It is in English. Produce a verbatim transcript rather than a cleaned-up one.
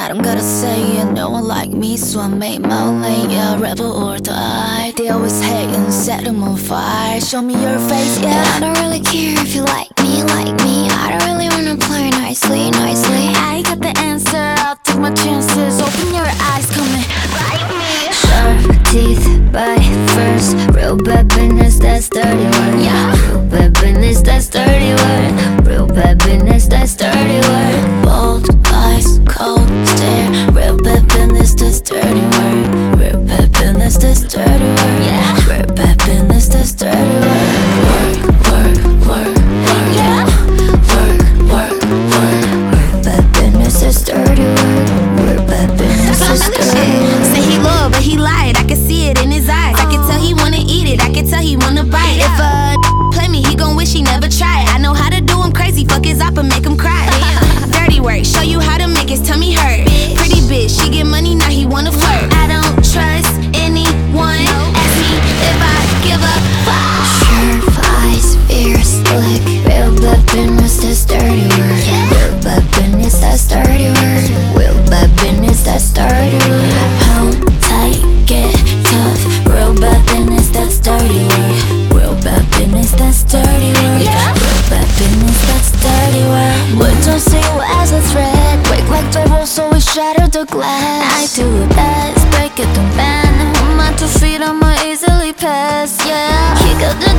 I don't gotta say it, no one like me, so I made my lane. Yeah, rebel or die. They always hate and set them on fire. Show me your face, yeah. I don't really care if you like me, like me. I don't really wanna play nicely, nicely. I got the answer, I'll take my chances. Open your eyes, come and bite me. Sharp teeth, bite first. Real bad business, that's dirty word. Yeah. Real bad business, that's dirty word. Real bad business, that's dirty word. Bold eyes, cold stare. Real bad business, that's dirty word. Real bad business, that's dirty word. Yeah. Real bad business, that's dirty word. Work, work, work, work. Yeah. Work, work, work. Real bad business, that's dirty word. Real bad business, that's dirty word. Say he loyal, but he lied. I can see it in his eyes. I can tell he wanna eat it. I can tell he wanna bite. If a play me, he gon' wish he never tried. I know how to do him crazy. Fuck his op and make him cry. Dirty work, show you how to make his tummy hurt. Pretty bitch, she get money, now he wanna flirt. I don't trust anyone. Ask me if I give a fuck. Sharp eyes, fierce look. Real bad business, that's dirty word. Real bad business, that's dirty word. Real bad business, that's dirty word. Hold tight, get tough. Real bad business, that's dirty word. Real bad business, that's dirty word. Real bad business, that's dirty word. But don't see you as a threat. Break like pebbles, so we shatter the glass. I do it best, break it, don't bend. On my two feet, I'ma easily pass, yeah. Kick up the